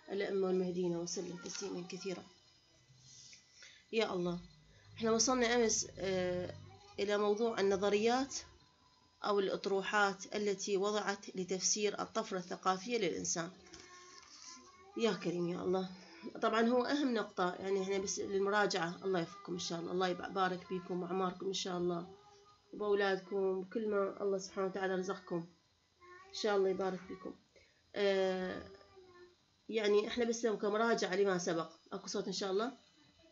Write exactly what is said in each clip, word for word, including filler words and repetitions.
الأئمة والمهديين وسلم تسليما كثيرا. يا الله، احنا وصلنا أمس آه إلى موضوع النظريات أو الأطروحات التي وضعت لتفسير الطفرة الثقافية للإنسان. يا كريم يا الله، طبعا هو أهم نقطة، يعني احنا بس للمراجعة. الله يوفقكم إن شاء الله، الله يبارك بكم وأعماركم إن شاء الله، وبأولادكم، وكل ما الله سبحانه وتعالى رزقكم إن شاء الله يبارك بكم. آه يعني احنا بس كمراجعة لما سبق، أكو صوت إن شاء الله،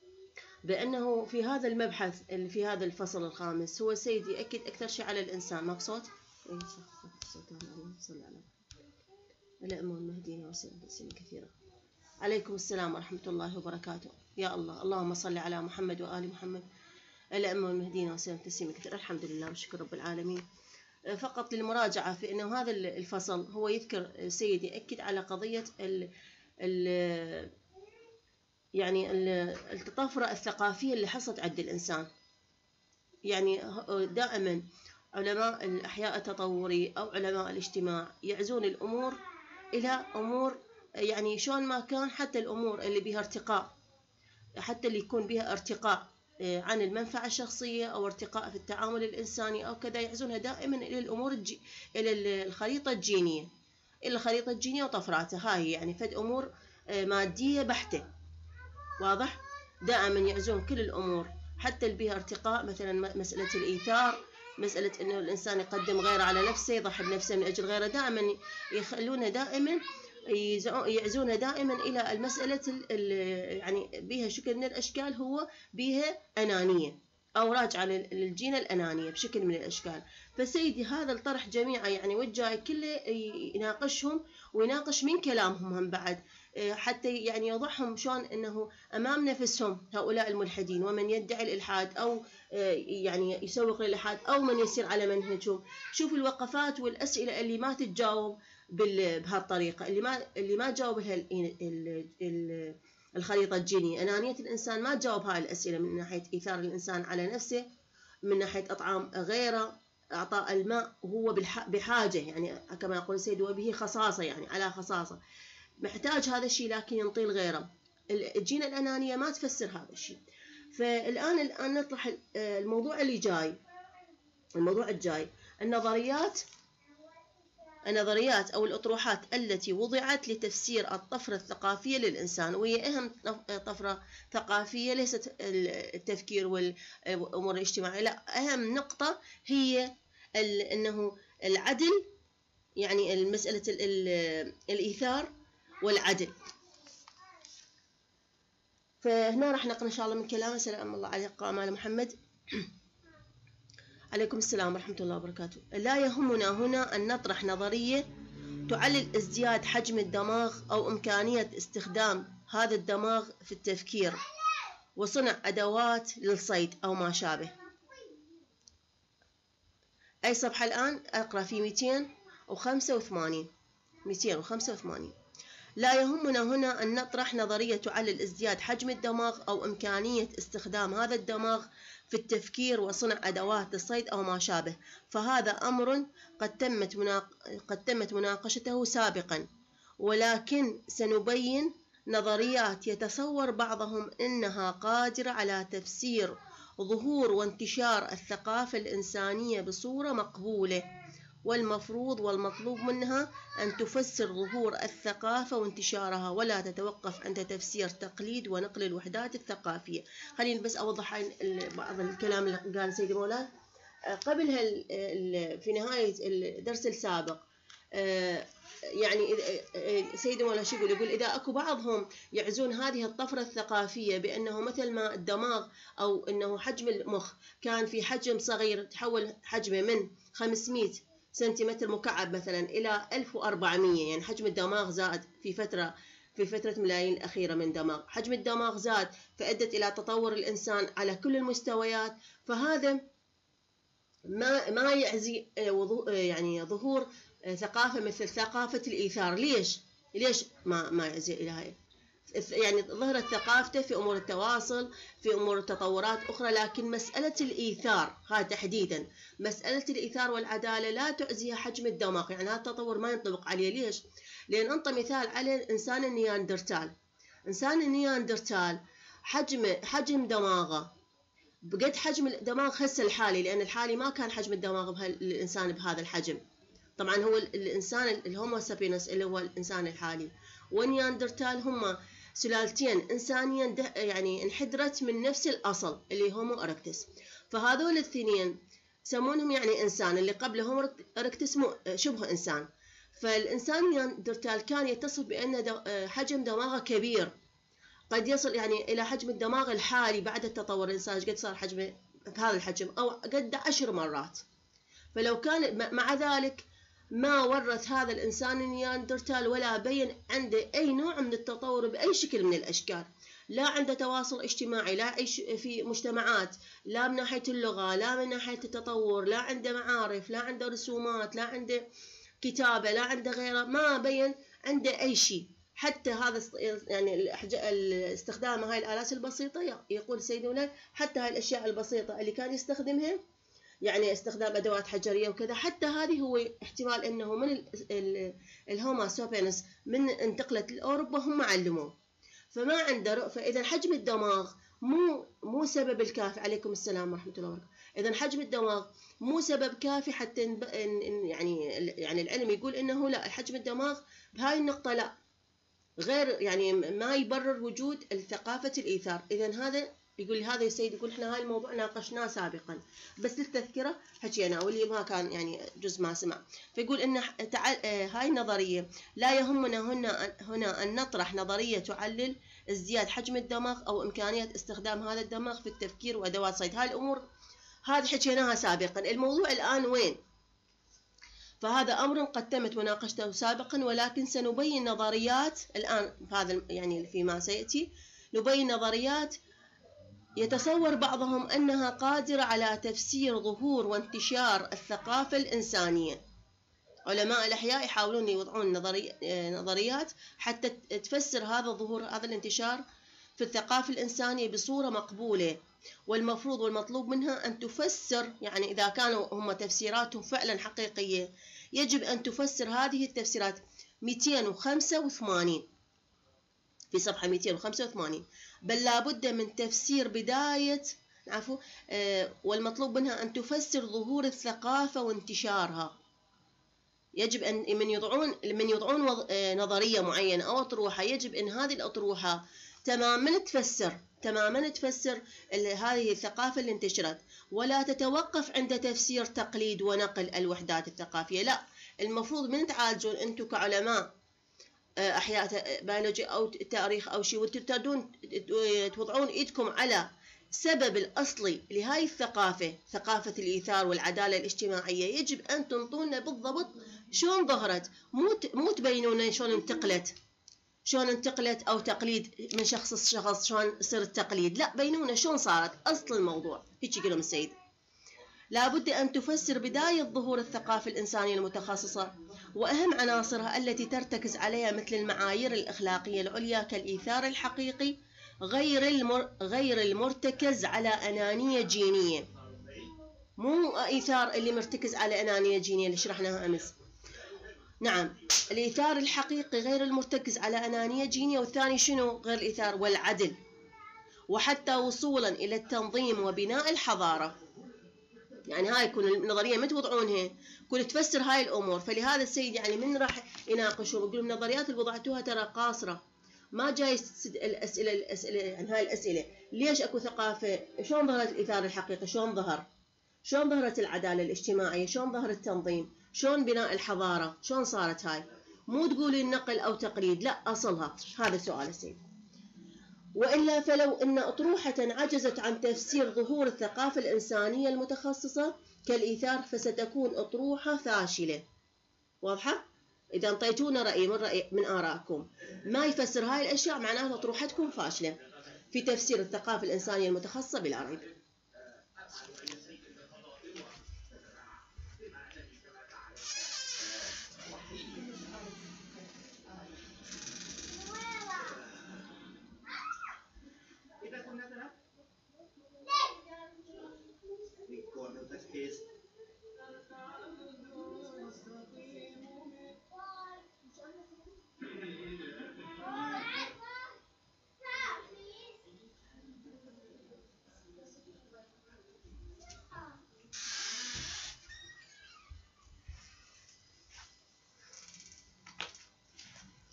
بأنه في هذا المبحث اللي في هذا الفصل الخامس هو سيد يأكد أكثر شيء على الإنسان. ماك صوت؟ إيه صوت. الله صلى على الأئمة والمهديين وسلم تسليما كثيرا. عليكم السلام ورحمة الله وبركاته. يا الله، اللهم صل على محمد وآل محمد، الأئمة والمهديين وسلم تسليما كثيرا. الحمد لله والشكر رب العالمين. فقط للمراجعة في أنه هذا الفصل هو يذكر سيد يأكد على قضية ال ال يعني الطفرة الثقافية اللي حصلت عند الإنسان. يعني دائما علماء الأحياء التطوري أو علماء الاجتماع يعزون الأمور إلى أمور، يعني شلون ما كان، حتى الأمور اللي بها ارتقاء، حتى اللي يكون بها ارتقاء عن المنفعة الشخصية أو ارتقاء في التعامل الإنساني أو كذا، يعزونها دائما إلى الأمور الجي... إلى الخريطة الجينية، إلى الخريطة الجينية وطفراتها. هاي يعني فد أمور مادية بحتة، واضح؟ دائما يعزون كل الأمور حتى اللي بها ارتقاء، مثلا مسألة الإيثار، مسألة إنه الإنسان يقدم غيره على نفسه، يضحي بنفسه من أجل غيره، دائما يخلونها دائما يعزونها دائما إلى المسألة يعني بها شكل من الأشكال، هو بها أنانية أو راجعة للجين الأنانية بشكل من الأشكال. فسيدي هذا الطرح جميعا يعني وجه كله يناقشهم ويناقش من كلامهم هم بعد، حتى يعني يوضحهم شلون أنه أمام نفسهم هؤلاء الملحدين ومن يدعي الإلحاد أو يعني يسوق للإلحاد أو من يسير على منهجهم. شوفوا الوقفات والأسئلة اللي ما تتجاوب بهالطريقة، اللي ما اللي ما جاوب لها الخريطة الجينية، أنانية الإنسان، ما جاوب هاي الأسئلة من ناحية إيثار الإنسان على نفسه، من ناحية أطعام غيره، أعطاء الماء وهو بحاجة، يعني كما يقول سيد وبه خصاصة، يعني على خصاصة محتاج هذا الشيء لكن ينطي غيره. الجين الأنانية ما تفسر هذا الشيء. فالآن الآن نطرح الموضوع اللي جاي، الموضوع الجاي النظريات النظريات أو الأطروحات التي وضعت لتفسير الطفرة الثقافية للإنسان، وهي أهم طفرة ثقافية، ليست التفكير والأمور الاجتماعية، لا، أهم نقطة هي أنه العدل، يعني المسألة الإيثار والعدل. فهنا راح نقرأ إن شاء الله من كلامه. سلام الله عليك آل محمد. عليكم السلام ورحمة الله وبركاته. لا يهمنا هنا أن نطرح نظرية تعلل ازدياد حجم الدماغ أو إمكانية استخدام هذا الدماغ في التفكير وصنع أدوات للصيد أو ما شابه. أي صفحة الآن؟ أقرأ في مئتين وخمسة وثمانين. مئتين وخمسة وثمانين. لا يهمنا هنا أن نطرح نظرية تعلل ازدياد حجم الدماغ أو إمكانية استخدام هذا الدماغ في التفكير وصنع أدوات للصيد أو ما شابه، فهذا أمر قد تمت مناق... قد تمت مناقشته سابقا، ولكن سنبين نظريات يتصور بعضهم أنها قادرة على تفسير ظهور وانتشار الثقافة الإنسانية بصورة مقبولة، والمفروض والمطلوب منها أن تفسر ظهور الثقافة وانتشارها ولا تتوقف عند تفسير تقليد ونقل الوحدات الثقافية. خليني بس أوضح بعض الكلام اللي قال سيدي مولانا قبل في نهاية الدرس السابق. يعني سيدي مولانا شو يقول؟ يقول إذا أكو بعضهم يعزون هذه الطفرة الثقافية بأنه مثل ما الدماغ أو أنه حجم المخ كان في حجم صغير تحول حجمه من خمسمئة سنتيمتر مكعب مثلا إلى ألف وأربعمئة، يعني حجم الدماغ زاد في فترة في فترة ملايين الأخيرة من دماغ، حجم الدماغ زاد فأدت إلى تطور الإنسان على كل المستويات. فهذا ما ما يعزي يعني ظهور ثقافة مثل ثقافة الإيثار. ليش؟ ليش ما ما يعزي إلى هاي؟ يعني ظهرت ثقافته في أمور التواصل، في أمور التطورات أخرى، لكن مسألة الإيثار هذا تحديدا، مسألة الإيثار والعدالة لا تعزيها حجم الدماغ، يعني هذا التطور ما ينطبق عليه. ليش؟ لأن أنطى مثال على الإنسان النياندرتال. إنسان النياندرتال حجم حجم دماغه بقد حجم الدماغ هسه الحالي، لأن الحالي ما كان حجم الدماغ الإنسان بهذا الحجم. طبعا هو الإنسان الهومو سابينس اللي هو الإنسان الحالي، والنياندرتال هم سلالتين إنسانيا يعني انحدرت من نفس الأصل اللي هومو أركتس. فهذول الاثنين يسمونهم يعني إنسان، اللي قبله هومو أركتس شبه إنسان. فالإنسان النياندرتال كان يتصف بأن حجم دماغه كبير، قد يصل يعني إلى حجم الدماغ الحالي بعد التطور. الإنسان قد صار حجمه بهذا الحجم أو قد عشر مرات. فلو كان مع ذلك ما ورث هذا الإنسان النياندرتال ولا بين عنده أي نوع من التطور بأي شكل من الأشكال، لا عنده تواصل اجتماعي، لا يعيش في مجتمعات، لا من ناحية اللغة، لا من ناحية التطور، لا عنده معارف، لا عنده رسومات، لا عنده كتابة، لا عنده غيره، ما بين عنده أي شيء. حتى هذا يعني استخدام هاي الآلات البسيطة، يقول سيد مولاي حتى هاي الأشياء البسيطة اللي كان يستخدمها، يعني استخدام أدوات حجرية وكذا، حتى هذه هو احتمال أنه من الهومو سابينس من انتقلت لأوروبا هم علموه. فما عنده. فإذا حجم الدماغ مو مو سبب الكافي. عليكم السلام ورحمة الله وبركاته. إذا حجم الدماغ مو سبب كافي حتى يعني يعني العلم يقول إنه لا، حجم الدماغ بهاي النقطة لا، غير يعني ما يبرر وجود ثقافة الإيثار. إذا هذا يقول هذا يا سيد، يقول احنا هاي الموضوع ناقشناه سابقا بس للتذكرة حكينا، واللي ما كان يعني جزء ما سمع. فيقول ان هاي النظرية لا يهمنا هنا هنا ان نطرح نظرية تعلل ازدياد حجم الدماغ او امكانية استخدام هذا الدماغ في التفكير وادوات صيد. هاي الامور هذه حكيناها سابقا. الموضوع الان وين؟ فهذا أمر قد تمت مناقشته سابقا، ولكن سنبين نظريات الآن هذا يعني فيما سيأتي، نبين نظريات يتصور بعضهم أنها قادرة على تفسير ظهور وانتشار الثقافة الإنسانية. علماء الأحياء يحاولون يوضعون نظري نظريات حتى تفسر هذا الظهور، هذا الانتشار في الثقافة الإنسانية بصورة مقبولة، والمفروض والمطلوب منها أن تفسر، يعني إذا كانوا هم تفسيراتهم فعلا حقيقية يجب أن تفسر هذه التفسيرات. مئتين وخمسة وثمانين في صفحة مئتين وخمسة وثمانين، بل لابد من تفسير بداية عفوا آه والمطلوب منها أن تفسر ظهور الثقافة وانتشارها. يجب أن من يضعون من يضعون نظرية معينة أو أطروحة، يجب أن هذه الأطروحة تماما تفسر تماما تفسر هذه الثقافة اللي انتشرت، ولا تتوقف عند تفسير تقليد ونقل الوحدات الثقافية. لا، المفروض من تعالجون أنتم كعلماء أحياء بيولوجي أو تاريخ أو شيء، وتبتدون توضعون إيدكم على سبب الأصلي لهاي الثقافة، ثقافة الإيثار والعدالة الاجتماعية. يجب أن تنطونا بالضبط شلون ظهرت، مو مو تبينون شلون انتقلت شلون انتقلت أو تقليد من شخص لشخص شلون صار التقليد، لا، بينونا شلون صارت أصل الموضوع. هيك يقولون السيد. لابد أن تفسر بداية ظهور الثقافة الإنسانية المتخصصة وأهم عناصرها التي ترتكز عليها، مثل المعايير الأخلاقية العليا كالإيثار الحقيقي غير المر... غير المرتكز على أنانية جينية. مو إيثار اللي مرتكز على أنانية جينية اللي شرحناها أمس. نعم، الإيثار الحقيقي غير المرتكز على أنانية جينية. والثاني شنو غير الإيثار؟ والعدل، وحتى وصولا إلى التنظيم وبناء الحضارة. يعني هاي يكون النظرية ما توضعونها كل تفسر هاي الأمور. فلهذا السيد يعني من راح يناقشوا بيقولوا النظريات اللي وضعتوها ترى قاصرة، ما جاي الأسئلة الأسئلة يعني هاي الأسئلة ليش أكو ثقافة، شلون ظهرت الإيثار الحقيقي، شلون ظهر، شلون ظهرت العدالة الاجتماعية، شلون ظهر التنظيم، شلون بناء الحضارة، شلون صارت هاي. مو تقولي النقل أو تقليد، لا، أصلها. هذا سؤال السيد. وإلا فلو أن أطروحة عجزت عن تفسير ظهور الثقافة الإنسانية المتخصصة كالإيثار فستكون أطروحة فاشلة. واضحة؟ إذا انطيتونا رأي من رأي من آرائكم ما يفسر هاي الأشياء، معناته أطروحتكم فاشلة في تفسير الثقافة الإنسانية المتخصصة بلا ريب.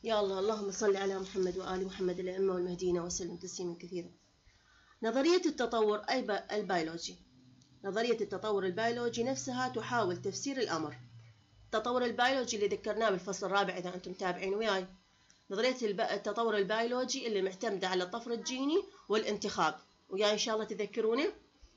يا الله اللهم صل على محمد وآل محمد الأئمة والمهديين وسلم تسليما كثيرا. نظرية التطور أي البيولوجي، نظرية التطور البيولوجي نفسها تحاول تفسير الأمر. التطور البيولوجي اللي ذكرناه بالفصل الرابع إذا أنتم متابعين وياي، نظرية التطور البيولوجي اللي معتمدة على الطفر الجيني والانتخاب، وياي إن شاء الله تذكرونه.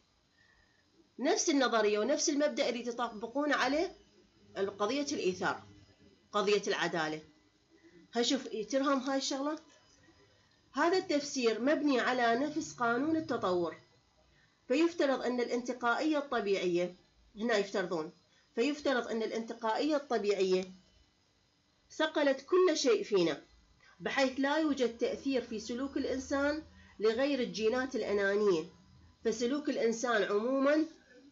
نفس النظرية ونفس المبدأ اللي تطبقون عليه قضية الإيثار، قضية العدالة. هشوف ترهم هاي الشغلة. هذا التفسير مبني على نفس قانون التطور، فيفترض أن الانتقائية الطبيعية، هنا يفترضون، فيفترض أن الانتقائية الطبيعية صقلت كل شيء فينا، بحيث لا يوجد تأثير في سلوك الإنسان لغير الجينات الأنانية، فسلوك الإنسان عموما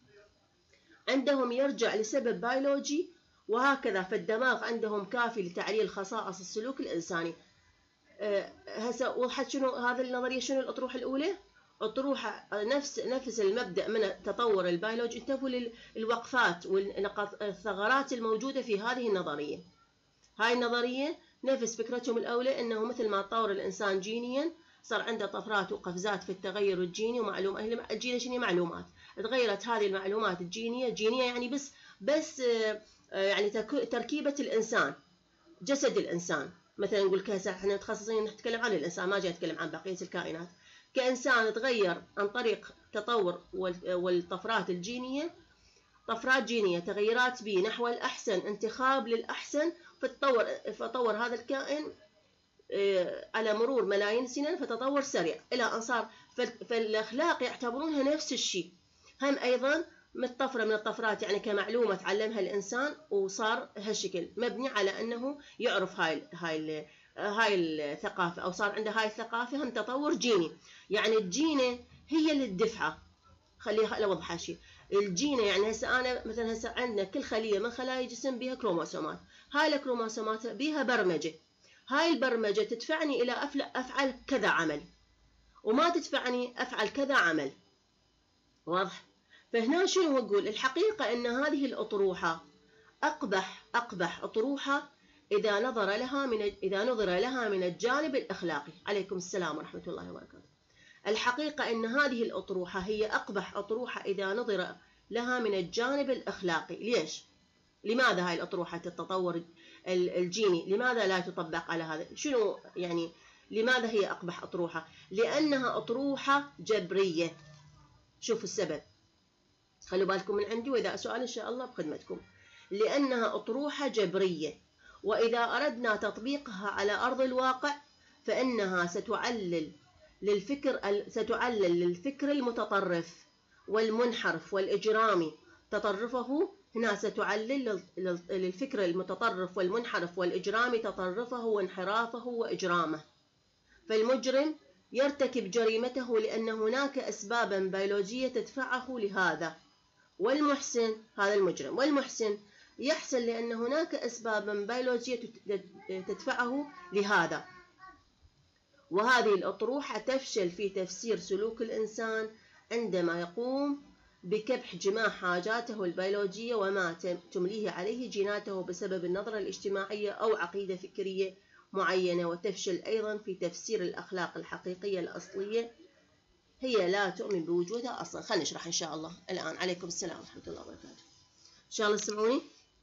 عندهم يرجع لسبب بيولوجي، وهكذا فالدماغ عندهم كافي لتعليل خصائص السلوك الإنساني. أه هسه وضحت شنو هذه النظرية، شنو الأطروحة الأولى؟ أطروحة نفس نفس المبدأ من التطور البيولوجي. انتبهوا للوقفات والثغرات الموجودة في هذه النظرية. هاي النظرية نفس فكرتهم الأولى، أنه مثل ما تطور الإنسان جينيا صار عنده طفرات وقفزات في التغير الجيني ومعلومات. الجيني شنو؟ معلومات. تغيرت هذه المعلومات الجينية، جينية يعني بس بس يعني تركيبة الإنسان، جسد الإنسان. مثلا نقول هسه احنا متخصصين نتكلم عن الإنسان، ما جاي نتكلم عن بقية الكائنات. كإنسان تغير عن طريق تطور والطفرات الجينية، طفرات جينية، تغيرات بي نحو الأحسن، انتخاب للأحسن، فتطور فطور هذا الكائن على مرور ملايين السنين، فتطور سريع إلى أن صار. فالأخلاق يعتبرونها نفس الشيء، هم أيضا من طفرة من الطفرات، يعني كمعلومة تعلمها الإنسان وصار هالشكل، مبني على أنه يعرف هاي هاي هاي الثقافة، أو صار عنده هاي الثقافة. هم تطور جيني، يعني الجينة هي اللي تدفعه. خليها أوضح شيء. الجينة يعني هسه أنا مثلا هسه عندنا كل خلية من خلايا الجسم بها كروموسومات، هاي الكروموسومات بها برمجة، هاي البرمجة تدفعني إلى أفعل كذا عمل، وما تدفعني أفعل كذا عمل. واضح؟ فهنا شنو أقول؟ الحقيقة أن هذه الأطروحة أقبح أقبح أطروحة إذا نظر لها من إذا نظر لها من الجانب الأخلاقي. عليكم السلام ورحمة الله وبركاته. الحقيقة أن هذه الأطروحة هي أقبح أطروحة إذا نظر لها من الجانب الأخلاقي. ليش؟ لماذا هاي الأطروحة التطور الجيني لماذا لا تطبق على هذا؟ شنو يعني لماذا هي أقبح أطروحة؟ لأنها أطروحة جبرية. شوفوا السبب، خلوا بالكم من عندي، وإذا سؤال إن شاء الله بخدمتكم. لأنها أطروحة جبرية، وإذا أردنا تطبيقها على أرض الواقع فإنها ستعلل للفكر ستعلل للفكر المتطرف والمنحرف والإجرامي تطرفه. هنا ستعلل للفكر المتطرف والمنحرف والإجرامي تطرفه وانحرافه وإجرامه. فالمجرم يرتكب جريمته لأن هناك أسبابا بيولوجية تدفعه لهذا، والمحسن هذا المجرم، والمحسن يحسن لأن هناك أسبابا بيولوجية تدفعه لهذا. وهذه الأطروحة تفشل في تفسير سلوك الإنسان عندما يقوم بكبح جميع حاجاته البيولوجية وما تمليه عليه جيناته بسبب النظرة الاجتماعية أو عقيدة فكرية معينة. وتفشل أيضا في تفسير الأخلاق الحقيقية الأصلية، هي لا تؤمن بوجودها أصلا. خلينا نشرح إن شاء الله الآن. عليكم السلام ورحمة الله وبركاته. إن شاء الله تسمعوني.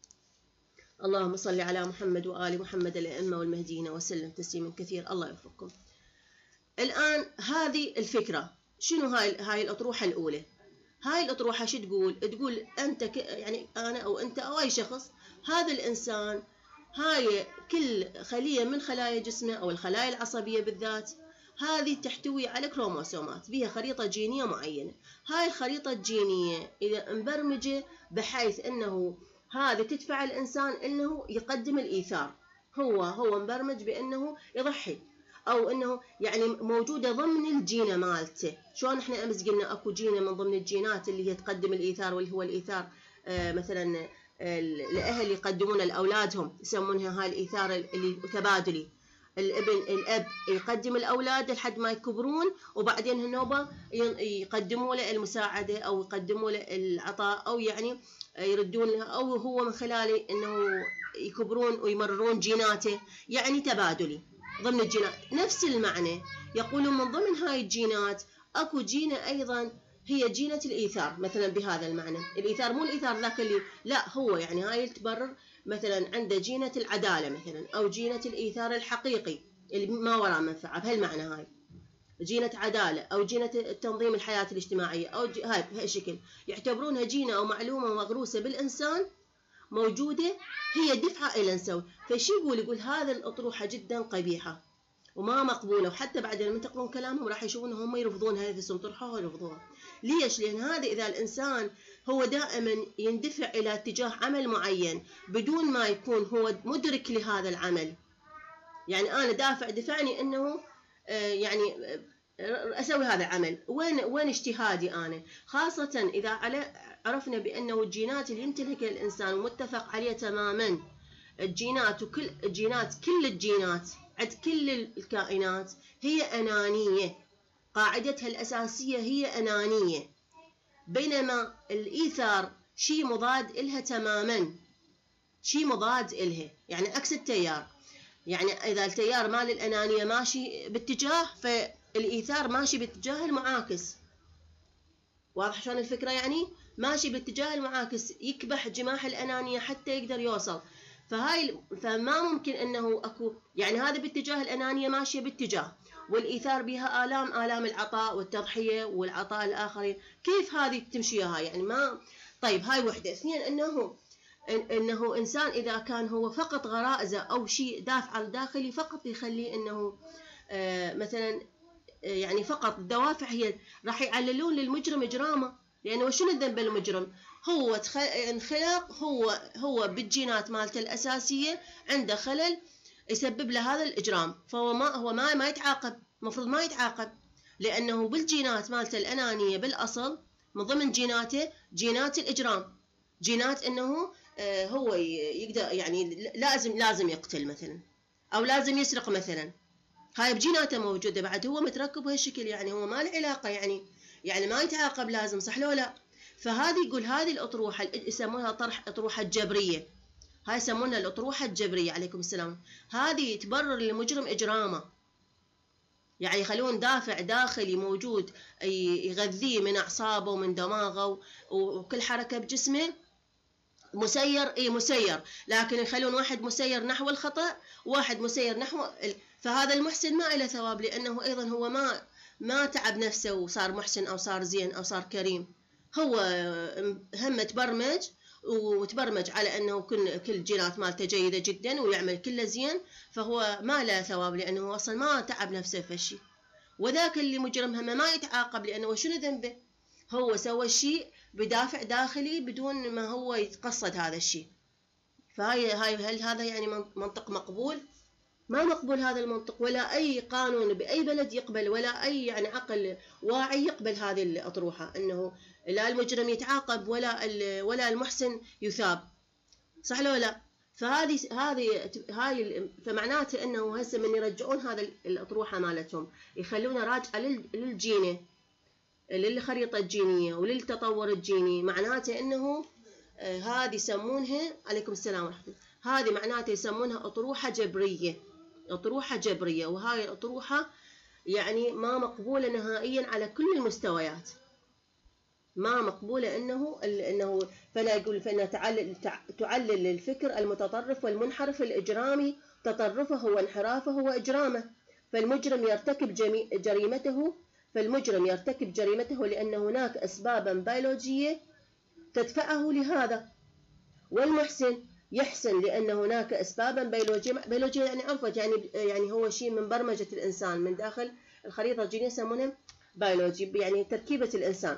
اللهم صل على محمد وآل محمد الأئمة والمهديين وسلم تسليما كثيرا. الله يوفقكم. الآن هذه الفكرة شنو؟ هاي هاي الأطروحة الأولى. هاي الأطروحة شو تقول؟ تقول أنت ك... يعني أنا أو أنت أو أي شخص، هذا الإنسان، هاي كل خلية من خلايا جسمه أو الخلايا العصبية بالذات، هذه تحتوي على كروموسومات بها خريطة جينية معينة. هاي الخريطة الجينية إذا مبرمجة بحيث أنه هذا تدفع الإنسان أنه يقدم الإيثار، هو هو مبرمج بأنه يضحي، أو أنه يعني موجودة ضمن الجينة مالته. شلون إحنا أمس قلنا أكو جينة من ضمن الجينات اللي هي تقدم الإيثار، واللي هو الإيثار آه مثلا آه الأهل يقدمون لأولادهم يسمونها هاي الإيثار اللي تبادلي. الابن الأب يقدم الأولاد لحد ما يكبرون، وبعدين هالنوبة يقدموا له المساعدة أو يقدموا له العطاء، أو يعني يردون له، أو هو من خلال إنه يكبرون ويمررون جيناته، يعني تبادلي ضمن الجينات. نفس المعنى يقولون من ضمن هاي الجينات أكو جينة أيضا هي جينة الإيثار، مثلا بهذا المعنى. الإيثار مو الإيثار ذاك اللي لا، هو يعني هاي تبرر مثلا عنده جينة العدالة مثلا، أو جينة الإيثار الحقيقي اللي ما وراء منفعة، بهالمعنى هاي جينة عدالة، أو جينة تنظيم الحياة الاجتماعية، أو جي... هاي بهالشكل يعتبرونها جينة أو معلومة مغروسة بالإنسان موجودة، هي دفعة إلى نسوي. فشي يقول يقول هذا الأطروحة جدا قبيحة وما مقبولة، وحتى بعد لما تقرون كلامهم راح يشوفون هم يرفضون هذه الاسم، طرحوها ويرفضوها. ليش؟ لأن هذا إذا الإنسان هو دائما يندفع إلى اتجاه عمل معين بدون ما يكون هو مدرك لهذا العمل، يعني أنا دافع دفعني أنه يعني أسوي هذا العمل، وين وين اجتهادي أنا؟ خاصة إذا عرفنا بأنه الجينات اللي يمتلكها الإنسان ومتفق عليه تماما، الجينات وكل الجينات كل الجينات عند كل الكائنات هي أنانية، قاعدتها الأساسية هي أنانية، بينما الإيثار شيء مضاد إلها تماما، شيء مضاد إلها، يعني عكس التيار. يعني إذا التيار مال الأنانية ماشي باتجاه، فالإيثار ماشي باتجاه المعاكس. واضح شلون الفكرة؟ يعني ماشي باتجاه المعاكس، يكبح جماح الأنانية حتى يقدر يوصل. فهاي فما ممكن أنه أكو يعني هذا باتجاه الأنانية ماشية باتجاه، والإيثار بها آلام آلام العطاء والتضحية والعطاء الآخرين، كيف هذه تمشي هاي؟ يعني ما. طيب هاي وحدة. اثنين، أنه انه انسان اذا كان هو فقط غرائزه او شيء دافع الداخلي فقط يخليه انه آه مثلا آه يعني فقط الدوافع هي راح يعللون للمجرم اجرامه، لانه شنو الذنب المجرم؟ هو انخلق، هو هو بالجينات مالته الاساسيه عنده خلل يسبب له هذا الاجرام، فهو ما هو ما ما يتعاقب، المفروض ما يتعاقب، لانه بالجينات مالته الانانيه بالاصل من ضمن جيناته جينات الاجرام، جينات انه هو يقدر يعني لازم لازم يقتل مثلا، او لازم يسرق مثلا، هاي بجيناته موجوده بعد، هو متركب بهالشكل، يعني هو ما له علاقه، يعني يعني ما يتعاقب لازم، صح لو لا؟ فهذه يقول هذه الاطروحه يسمونها طرح اطروحه جبريه، هاي يسمونها الاطروحه الجبريه عليكم السلام، هذه تبرر للمجرم اجرامه، يعني يخلون دافع داخلي موجود يغذيه من اعصابه ومن دماغه وكل حركه بجسمه مسير، اي مسير، لكن يخلون واحد مسير نحو الخطأ وواحد مسير نحو ال... فهذا المحسن ما له ثواب، لأنه أيضا هو ما ما تعب نفسه وصار محسن أو صار زين أو صار كريم، هو هم تبرمج وتبرمج على أنه كل كل جينات مالته جيدة جدا ويعمل كله زين، فهو ما له ثواب لأنه أصلا ما تعب نفسه في الشيء. وذاك اللي مجرم هم ما يتعاقب، لأنه شنو ذنبه؟ هو سوى الشيء بدافع داخلي بدون ما هو يتقصد هذا الشيء. فهاي هاي هل هذا يعني منطق مقبول؟ ما مقبول هذا المنطق، ولا أي قانون بأي بلد يقبل، ولا أي يعني عقل واعي يقبل هذه الأطروحة، أنه لا المجرم يتعاقب ولا ولا المحسن يثاب، صح لو لا؟ فهذه هذه هاي فمعناته أنه هسه من يرجعون هذا الأطروحة مالتهم يخلونها راجعة للجينة، للخريطة الجينية وللتطور الجيني، معناته أنه آه هذه يسمونها عليكم السلام ورحمة الله، هذه معناته يسمونها أطروحة جبرية، أطروحة جبرية، وهاي الأطروحة يعني ما مقبولة نهائيا على كل المستويات، ما مقبولة أنه أنه فلا يقول فإنها تعلل تعلل الفكر المتطرف والمنحرف الإجرامي تطرفه وانحرافه وإجرامه، فالمجرم يرتكب جريمته فالمجرم يرتكب جريمته لأن هناك أسبابا بيولوجية تدفعه لهذا، والمحسن يحسن لأن هناك أسبابا بيولوجية بيولوجية يعني عرفت يعني يعني هو شيء من برمجة الإنسان من داخل الخريطة الجينية يسمونها بيولوجي، يعني تركيبة الإنسان.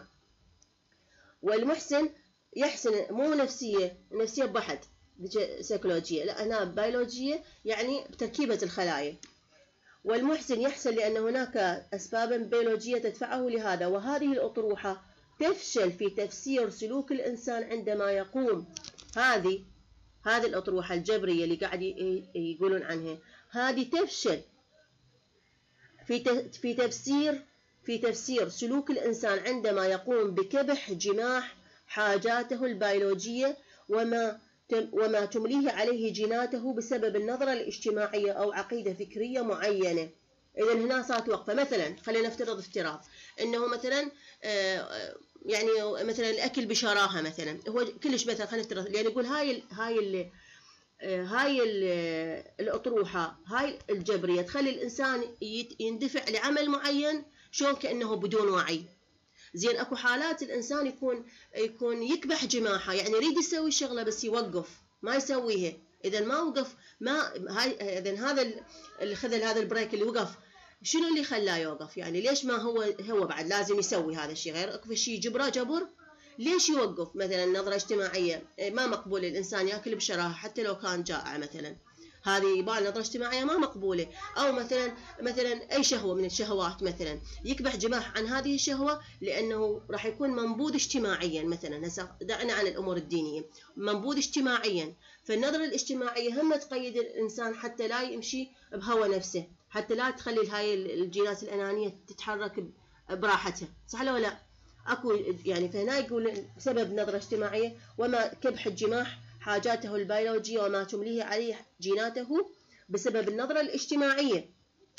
والمحسن يحسن مو نفسية، نفسية بحد سيكولوجية، لا أنا بيولوجية يعني تركيبة الخلايا. والمحسن يحسن لأن هناك أسبابا بيولوجية تدفعه لهذا، وهذه الأطروحة تفشل في تفسير سلوك الإنسان عندما يقوم هذه هذه الأطروحة الجبرية اللي قاعد يقولون عنها، هذه تفشل في في تفسير في تفسير سلوك الإنسان عندما يقوم بكبح جماح حاجاته البيولوجية وما وما تمليه عليه جيناته بسبب النظرة الاجتماعية أو عقيدة فكرية معينة. إذا هنا صارت وقفة. مثلا خلينا نفترض افتراض إنه مثلا يعني مثلا الأكل بشراهة مثلا هو كلش مثلا خلينا نفترض يعني نقول هاي هاي ال هاي الأطروحة هاي الجبرية تخلي الإنسان يندفع لعمل معين شلون كأنه بدون وعي. زين اكو حالات الانسان يكون يكون يكبح جماحه يعني يريد يسوي شغله بس يوقف ما يسويها. اذا ما وقف ما هاي اذا هذا اللي خذ هذا البريك اللي وقف شنو اللي خلاه يوقف؟ يعني ليش ما هو هو بعد لازم يسوي هذا الشيء غير اكو شيء جبره جبر؟ ليش يوقف؟ مثلا نظره اجتماعيه ما مقبول الانسان ياكل بشراهه حتى لو كان جائع مثلا، هذه يبان نظرة اجتماعية ما مقبولة. أو مثلا مثلا أي شهوة من الشهوات مثلا يكبح جماح عن هذه الشهوة لأنه راح يكون منبوذ اجتماعيا. مثلا هسه دعنا عن الأمور الدينية، منبوذ اجتماعيا، فالنظرة الاجتماعية هم تقيد الإنسان حتى لا يمشي بهوى نفسه، حتى لا تخلي هاي الجينات الأنانية تتحرك براحتها، صح ولا لا؟ أكو يعني فهنا يقول بسبب نظرة اجتماعية وما كبح الجماح حاجاته البيولوجية وما تمليه عليه جيناته بسبب النظرة الاجتماعية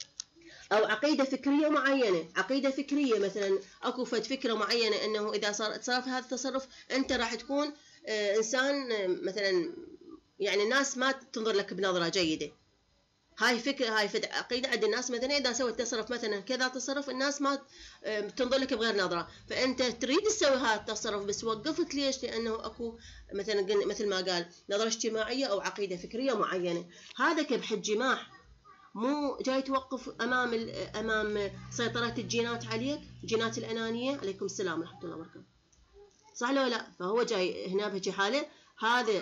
أو عقيدة فكرية معينة. عقيدة فكرية مثلا أكو فد فكرة معينة أنه إذا صار تصرف هذا التصرف أنت راح تكون إنسان مثلا يعني الناس ما تنظر لك بنظرة جيدة. هاي فكرة هاي فد عقيدة عند الناس مثلا إذا سويت تصرف مثلا كذا تصرف الناس ما تنظر لك بغير نظرة، فأنت تريد تسوي هذا التصرف بس وقفت ليش؟ لأنه أكو مثلا مثل ما قال نظرة اجتماعية أو عقيدة فكرية معينة. هذا كبح الجماح مو جاي توقف أمام أمام سيطرة الجينات عليك، جينات الأنانية. عليكم السلام ورحمة الله وبركاته، صح ولا لا؟ فهو جاي هنا بهيك حالة هذا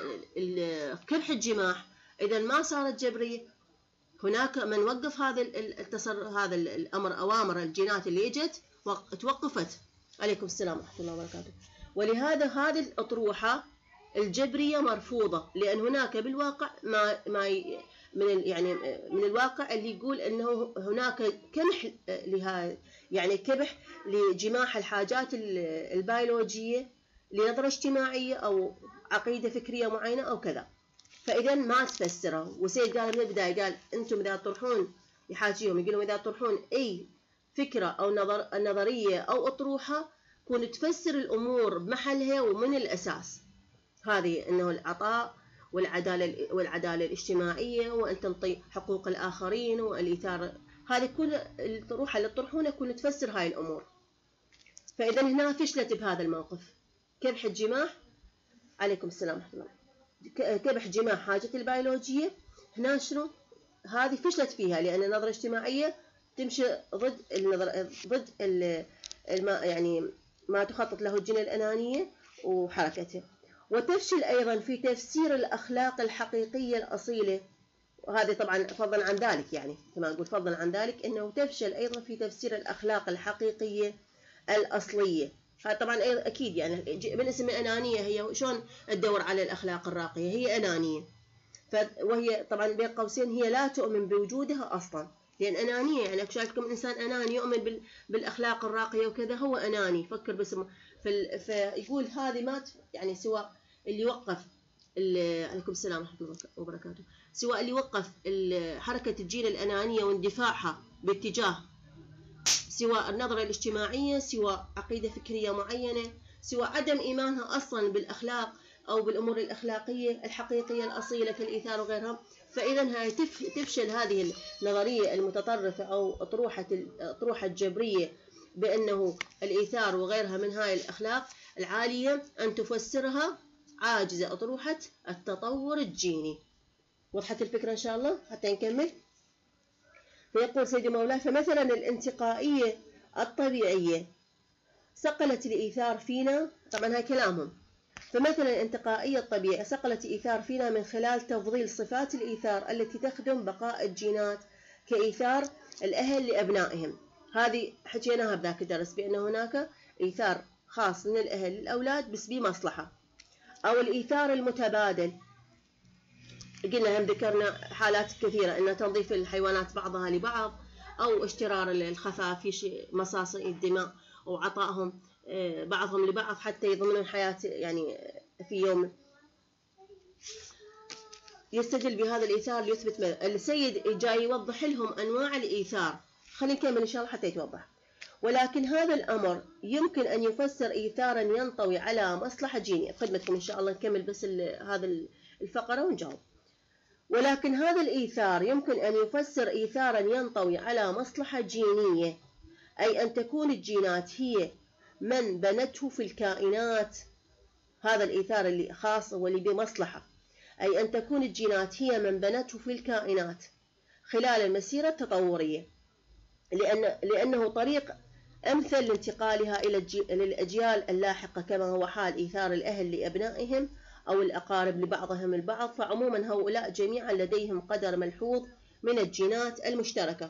كبح الجماح إذا ما صارت جبرية. هناك من وقف هذا التصرف هذا الأمر أوامر الجينات اللي اجت توقفت. عليكم السلام ورحمة الله وبركاته. ولهذا هذه الأطروحة الجبرية مرفوضة، لأن هناك بالواقع ما ما من يعني من الواقع اللي يقول أنه هناك كمح لها يعني كبح لجماح الحاجات البيولوجية لنظرة اجتماعية أو عقيدة فكرية معينة أو كذا. فإذا ما تفسره. وسيد قال من البداية قال أنتم إذا تطرحون يحاجيهم يقولون إذا تطرحون أي فكرة أو نظر نظرية أو أطروحة كون تفسر الأمور بمحلها ومن الأساس. هذه أنه العطاء والعدالة والعدالة الاجتماعية وأن تنطي حقوق الآخرين والإيثار، هذه كل الأطروحة اللي تطرحونها كون تفسر هاي الأمور. فإذا هنا فشلت بهذا الموقف كبح الجماح. عليكم السلام ورحمة الله. كبح جماح حاجة البيولوجية هنا شنو؟ هذه فشلت فيها لأن النظرة الاجتماعية تمشي ضد النظر ضد الما يعني ما تخطط له الجنة الأنانية وحركته. وتفشل أيضا في تفسير الأخلاق الحقيقية الأصيلة، وهذا طبعا فضلا عن ذلك يعني كما نقول فضلا عن ذلك أنه تفشل أيضا في تفسير الأخلاق الحقيقية الأصلية. هذا طبعا أكيد يعني من اسم أنانية هي شلون تدور على الأخلاق الراقية؟ هي أنانية، وهي طبعا بين قوسين هي لا تؤمن بوجودها أصلا، لأن أنانية يعني أكو شايفكم إنسان أناني يؤمن بالأخلاق الراقية وكذا هو أناني فكر باسمه. فيقول هذه ما يعني سواء اللي يوقف عليكم السلام ورحمة الله وبركاته سواء اللي يوقف حركة الجيل الأنانية واندفاعها باتجاه سواء النظرة الاجتماعية سواء عقيدة فكرية معينة سواء عدم إيمانها أصلا بالأخلاق أو بالأمور الأخلاقية الحقيقية الأصيلة كالإيثار وغيرها. فإذا هاي تفشل هذه النظرية المتطرفة أو أطروحة الأطروحة الجبرية بأنه الإيثار وغيرها من هاي الأخلاق العالية أن تفسرها عاجزة أطروحة التطور الجيني. وضحت الفكرة إن شاء الله حتى نكمل. فيقول سيدي مولاي فمثلا الانتقائية الطبيعية صقلت الإيثار فينا، طبعا هاي كلامهم، فمثلا الانتقائية الطبيعية صقلت الإيثار فينا من خلال تفضيل صفات الإيثار التي تخدم بقاء الجينات كإيثار الأهل لأبنائهم. هذه حكيناها بذاك الدرس بأن هناك إيثار خاص من الأهل للأولاد بس بمصلحة، أو الإيثار المتبادل قلنا هم ذكرنا حالات كثيرة، أن تنظيف الحيوانات بعضها لبعض، أو اشترار الخفافيش مصاصي الدماء وعطائهم بعضهم لبعض حتى يضمنون الحياة يعني في يوم. يستدل بهذا الإيثار ليثبت السيد جاي يوضح لهم أنواع الإيثار. خلينا نكمل إن شاء الله حتى يتوضح. ولكن هذا الأمر يمكن أن يفسر إيثارا ينطوي على مصلحة جينية. بخدمتكم إن شاء الله نكمل بس هذا الفقرة ونجاوب. ولكن هذا الإيثار يمكن أن يفسر إيثارا ينطوي على مصلحة جينية، أي أن تكون الجينات هي من بنته في الكائنات. هذا الإيثار اللي خاص واللي بمصلحة، أي أن تكون الجينات هي من بنته في الكائنات خلال المسيرة التطورية، لأن لأنه طريق أمثل لانتقالها إلى الأجيال اللاحقة، كما هو حال إيثار الأهل لأبنائهم أو الأقارب لبعضهم البعض. فعموما هؤلاء جميعا لديهم قدر ملحوظ من الجينات المشتركة.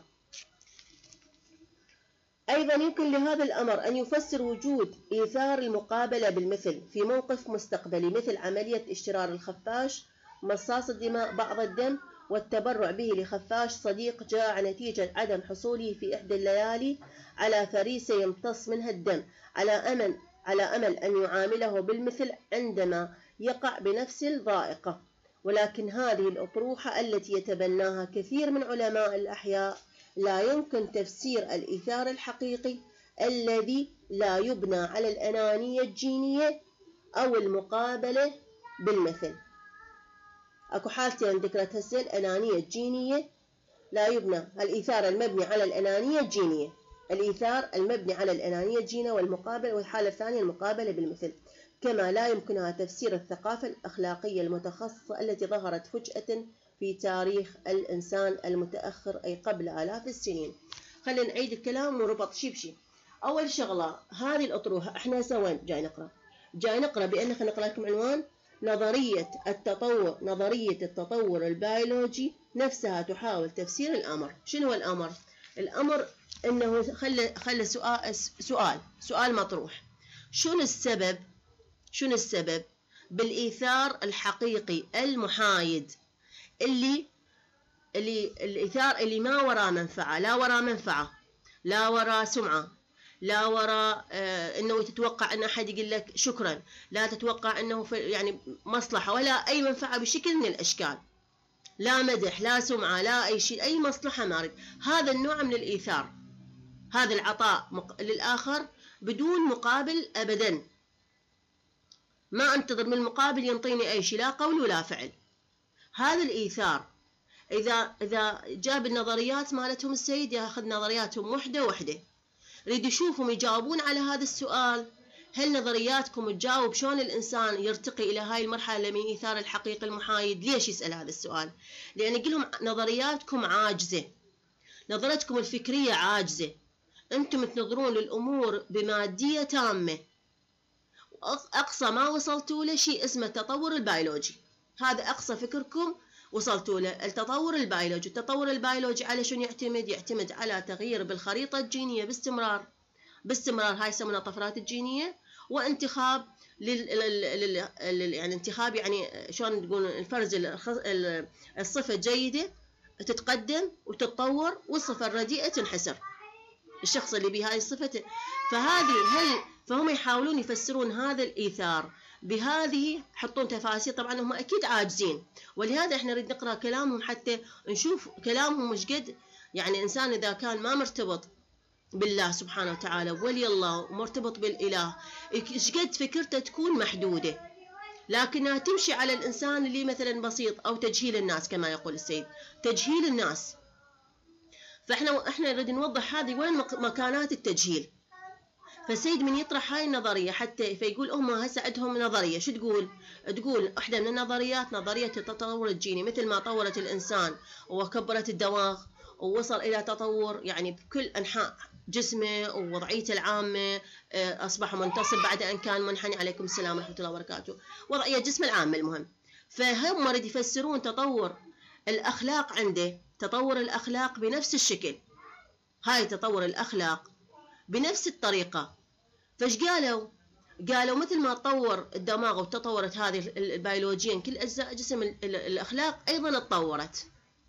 أيضا يمكن لهذا الأمر أن يفسر وجود إيثار المقابلة بالمثل في موقف مستقبلي، مثل عملية اشترار الخفاش مصاص الدماء بعض الدم والتبرع به لخفاش صديق جاء نتيجة عدم حصوله في إحدى الليالي على فريسة يمتص منها الدم، على أمل على أمل أن يعامله بالمثل عندما يقع بنفس الضائقة. ولكن هذه الأطروحة التي يتبناها كثير من علماء الأحياء لا يمكن تفسير الإيثار الحقيقي الذي لا يبنى على الأنانية الجينية أو المقابلة بالمثل. أكو حالتين ذكرت هسه، الأنانية الجينية لا يبنى، الإيثار المبني على الأنانية الجينية، الإيثار المبني على الأنانية الجينية والمقابلة، والحالة الثانية المقابلة بالمثل. كما لا يمكنها تفسير الثقافة الأخلاقية المتخصصة التي ظهرت فجأة في تاريخ الإنسان المتأخر، أي قبل آلاف السنين. خلينا نعيد الكلام ونربط شي بشي. أول شغلة، هذه الأطروحة إحنا سوين جاي نقرأ جاي نقرأ بأن خلينا نقرأ لكم عنوان: نظرية التطور نظرية التطور البيولوجي نفسها تحاول تفسير الأمر. شنو الأمر؟ الأمر إنه خلى خلى سؤال سؤال سؤال مطروح: شنو السبب شنو السبب بالإيثار الحقيقي المحايد اللي اللي الإيثار اللي ما وراه منفعة، لا وراه منفعة، لا وراه سمعة، لا وراء آه انه تتوقع ان احد يقول لك شكرا، لا تتوقع انه في يعني مصلحة ولا اي منفعة بشكل من الاشكال، لا مدح لا سمعة لا اي شيء، اي مصلحة ما اريد. هذا النوع من الايثار، هذا العطاء مق... للاخر بدون مقابل ابدا، ما انتظر من المقابل ينطيني اي شيء، لا قول ولا فعل. هذا الايثار اذا اذا جاب النظريات مالتهم السيد ياخذ نظرياتهم وحده وحده، ريد يشوفهم يجاوبون على هذا السؤال. هل نظرياتكم تجاوب شلون الإنسان يرتقي إلى هاي المرحلة من إيثار الحقيقي المحايد؟ ليش يسأل هذا السؤال؟ لأن يقول لهم نظرياتكم عاجزة، نظرتكم الفكرية عاجزة، أنتم تنظرون للأمور بمادية تامة، أقصى ما وصلتوا له شيء اسمه التطور البيولوجي. هذا أقصى فكركم وصلتوا له، التطور البيولوجي. التطور البيولوجي على شنو يعتمد؟ يعتمد على تغيير بالخريطة الجينية باستمرار باستمرار هاي يسمونها طفرات الجينية، وانتخاب لل... لل... لل... يعني انتخاب يعني شلون تقول الفرز الصفة الجيدة تتقدم وتتطور، والصفة الرديئة تنحسر، الشخص اللي بهاي الصفة. فهذه هل فهم يحاولون يفسرون هذا الإيثار بهذه، يحطون تفاسير، طبعا هم أكيد عاجزين، ولهذا احنا نريد نقرأ كلامهم حتى نشوف كلامهم مش قد يعني إنسان إذا كان ما مرتبط بالله سبحانه وتعالى ولي الله ومرتبط بالإله إيش قد فكرته تكون محدودة، لكنها تمشي على الإنسان اللي مثلا بسيط، أو تجهيل الناس كما يقول السيد، تجهيل الناس. فاحنا احنا نريد نوضح هذه وين مكانات التجهيل. فالسيد من يطرح هاي النظرية حتى فيقول هم هسه عندهم نظرية، شو تقول؟ تقول احدى من النظريات نظرية التطور الجيني، مثل ما طورت الإنسان وكبرت الدماغ ووصل إلى تطور يعني بكل أنحاء جسمه ووضعيته العامة، أصبح منتصب بعد أن كان منحني، عليكم السلام ورحمة الله وبركاته، وضعية جسم العامة. المهم فهم رد يفسرون تطور الأخلاق عنده، تطور الأخلاق بنفس الشكل، هاي تطور الأخلاق بنفس الطريقة. فايش قالوا؟ قالوا مثل ما تطور الدماغ وتطورت هذه البيولوجيا كل أجزاء جسم الأخلاق أيضا تطورت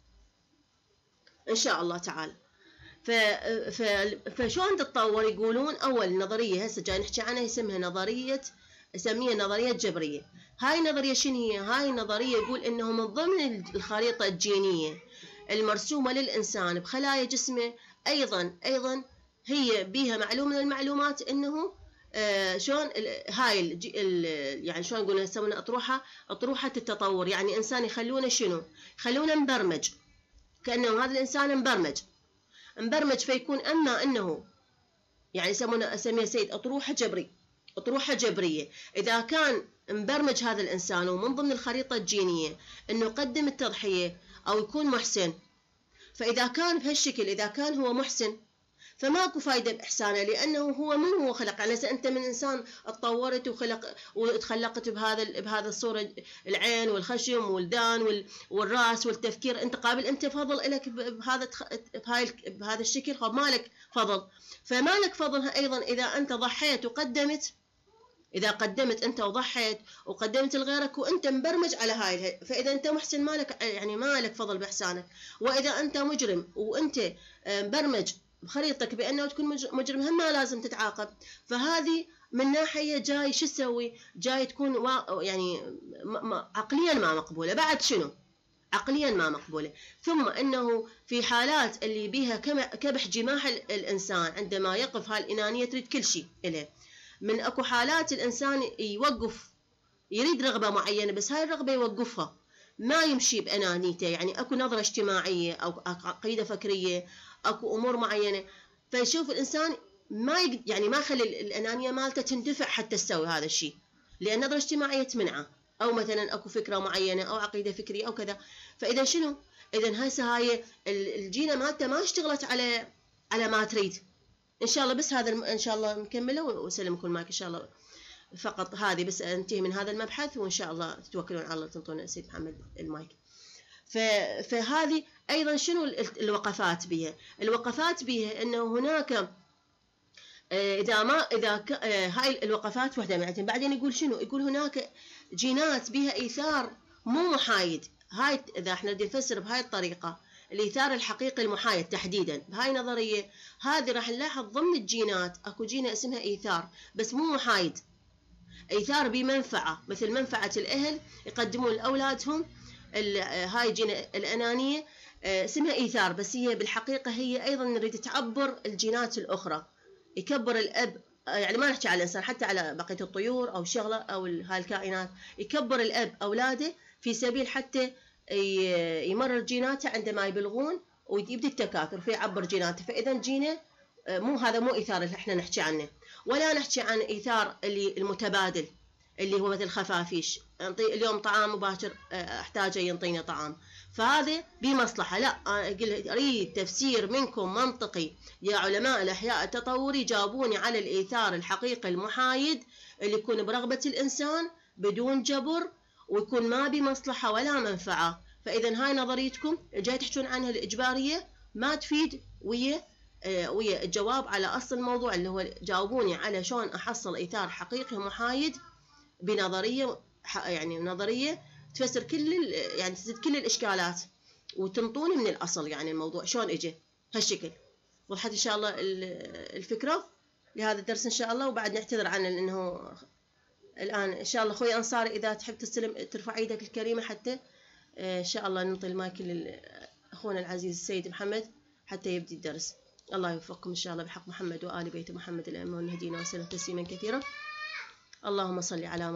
إن شاء الله تعالى. ف... ف... فشون تتطور؟ يقولون أول نظرية هسه جاي نحكي عنها اسمها نظرية، اسميها نظرية جبرية. هاي النظرية شنو هي؟ هاي النظرية يقول إنه من ضمن الخريطة الجينية المرسومة للإنسان بخلايا جسمه أيضا أيضا هي بيها معلومة من المعلومات إنه آه شلون هاي ال ال يعني شلون نقول يسمونها أطروحة أطروحة التطور. يعني إنسان يخلونه شنو؟ يخلونه مبرمج، كأنه هذا الإنسان مبرمج مبرمج فيكون أما أنه يعني يسمونه أسميه سيد أطروحة جبري أطروحة جبرية. إذا كان مبرمج هذا الإنسان ومن ضمن الخريطة الجينية إنه يقدم التضحية أو يكون محسن، فإذا كان بهالشكل إذا كان هو محسن فماكو فايدة بإحسانه، لأنه هو من هو خلق. يعني إذا أنت من إنسان اتطورت وخلق وتخلقت بهذا بهذا الصورة، العين والخشم والدان والرأس والتفكير، أنت قابل أنت فضل لك بهذا بهاي بهذا الشكل، خب مالك فضل. فمالك فضل أيضا إذا أنت ضحيت وقدمت، إذا قدمت أنت وضحيت وقدمت لغيرك وأنت مبرمج على هاي. فإذا أنت محسن مالك يعني مالك فضل بإحسانك، وإذا أنت مجرم وأنت مبرمج بخريطتك بأنه تكون مجرم هم ما لازم تتعاقب. فهذه من ناحية جاي شو تسوي؟ جاي تكون يعني عقليا ما مقبولة. بعد شنو؟ عقليا ما مقبولة. ثم أنه في حالات اللي بيها كبح جماح الإنسان عندما يقف هاي الإنانية تريد كل شيء إليه. من أكو حالات الإنسان يوقف يريد رغبة معينة بس هاي الرغبة يوقفها، ما يمشي بأنانيته. يعني أكو نظرة اجتماعية أو عقيدة فكرية، أكو أمور معينة، فيشوف الإنسان ما يق... يعني ما يخلي الأنانية مالته تندفع حتى تسوي هذا الشيء، لأن نظرة اجتماعية تمنعه، أو مثلا أكو فكرة معينة أو عقيدة فكرية أو كذا. فإذا شنو؟ إذا هسه هاي الجينة مالته ما اشتغلت على على ما تريد. إن شاء الله بس هذا الم... إن شاء الله نكمله وسلمكم المايك إن شاء الله. فقط هذه بس انتهي من هذا المبحث، وإن شاء الله تتوكلون على الله تنطون السيد محمد المايك. ف... فهذه أيضا شنو الوقفات بها؟ الوقفات بها أنه هناك إذا ما إذا ك... هاي الوقفات وحدة يعني. بعدين يقول شنو؟ يقول هناك جينات بها إيثار مو محايد. هاي إذا احنا بدنا نفسر بهاي الطريقة الإيثار الحقيقي المحايد تحديدا بهاي النظرية هذه راح نلاحظ ضمن الجينات أكو جينة اسمها إيثار بس مو محايد، إيثار بمنفعة مثل منفعة الأهل يقدمون لأولادهم. هاي جينة الأنانية اسمها إيثار، بس هي بالحقيقة هي أيضا نريد تعبر الجينات الأخرى. يكبر الأب، يعني ما نحكي على الإنسان حتى على بقية الطيور أو شغلة أو هاي الكائنات، يكبر الأب أولاده في سبيل حتى يمرر جيناته عندما يبلغون ويبدأ التكاثر فيعبر جيناته. فإذا جينه مو هذا مو إيثار اللي احنا نحكي عنه، ولا نحكي عن إيثار اللي المتبادل اللي هو مثل خفافيش، انطي اليوم طعام وباكر احتاجه ينطينا طعام، فهذا بمصلحة. لا أريد تفسير منكم منطقي يا علماء الأحياء التطوري، جاوبوني على الإيثار الحقيقي المحايد اللي يكون برغبة الإنسان بدون جبر ويكون ما بمصلحة ولا منفعة. فإذا هاي نظريتكم جاي تحكون عنها الإجبارية ما تفيد ويا ويا الجواب على أصل الموضوع اللي هو جاوبوني على شلون أحصل إيثار حقيقي محايد بنظرية، يعني نظرية تفسر كل يعني تزيد كل الإشكالات وتنطوني من الأصل يعني الموضوع شلون إجي هالشكل. وضحت إن شاء الله الفكرة لهذا الدرس إن شاء الله. وبعد نعتذر عن إنه الآن إن شاء الله أخوي أنصاري إذا تحب تستلم ترفع إيدك الكريمة حتى إن شاء الله نعطي المايك لأخونا العزيز السيد محمد حتى يبدي الدرس. الله يوفقكم إن شاء الله بحق محمد وآل بيت محمد الأئمة والمهديين وسلم تسليما كثيرا. اللهم صل على محمد.